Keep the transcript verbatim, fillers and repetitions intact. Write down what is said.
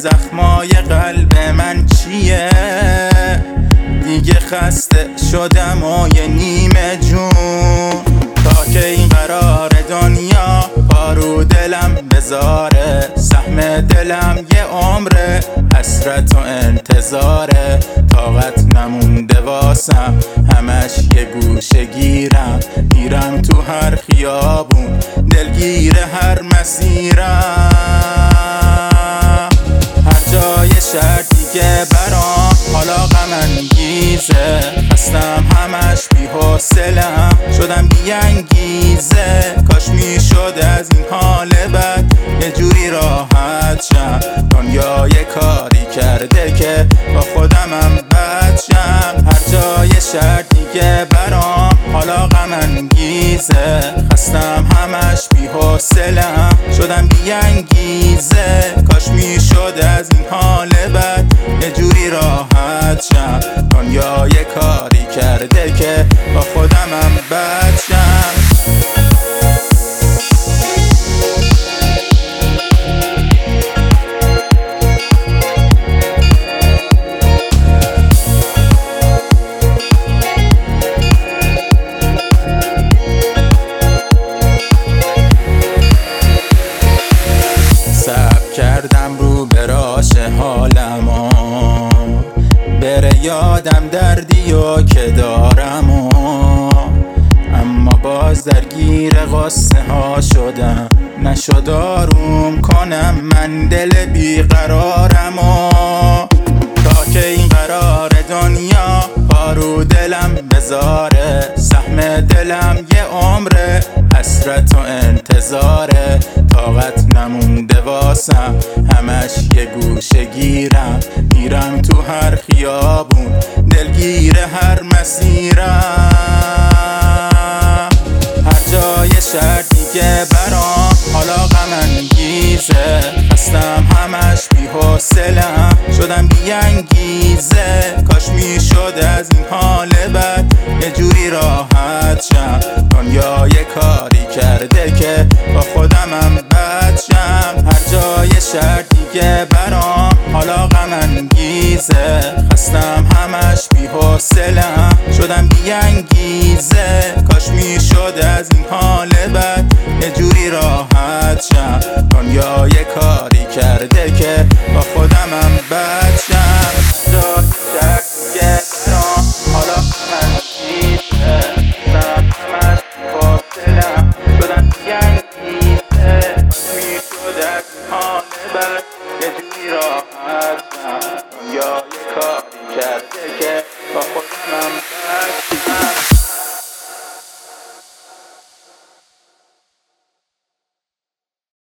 زخمای قلب من چیه؟ دیگه خسته شدم و یه نیمه جون. تا که این قرار دنیا پارو دلم بذاره، سهم دلم یه عمره، حسرت و انتظاره. طاقت نمونده واسم، همش یه گوشه گیرم، میرم تو هر خیابون، دلگیر هر مسیرم. هر جای شهر دیگه برام حالا غم انگیزه، هستم همش بی حوصله‌ام، شدم بی انگیزه. کاش میشد از این حال بد یه جوری راحت شم، دنیا یه کاری کرده که با خودمم بد شم. هر جای شهر دیگه برام حالا غم انگیزه، خستم همش بی حوصله‌ام، شدم بی انگیزه. کاش میشد از این حال بد یه جوری راحت شم، دنیا یه کاری کرده که با خودمم بد شم. کردم رو براش حالمو، بره یادم دردی و که دارم و اما باز درگیر قصه ها شدم، نشد آروم کنم من دل بیقرارم و تا که این قرار دنیا پارو دلم بذاره، سهم دلم یه عمره، حسرت و انتظاره. طاقت نمونده واسم، همش یه گوشه گیرم، میرم تو هر خیابون، دلگیر هر مسیرم. هر جای شهر دیگه برام حالا غم انگیزه، هستم همش بی حوصله‌ام، شدم بی انگیزه. کاش میشد از این حال بد یه جوری راحت شم، دنیا یه کاری کرده که با خودمم بد شم. هر جای شهر دیگه برام حالا غم انگیزه، خستم همش بی حوصله‌ام، شدم بی انگیزه. کاش میشد از این حال بد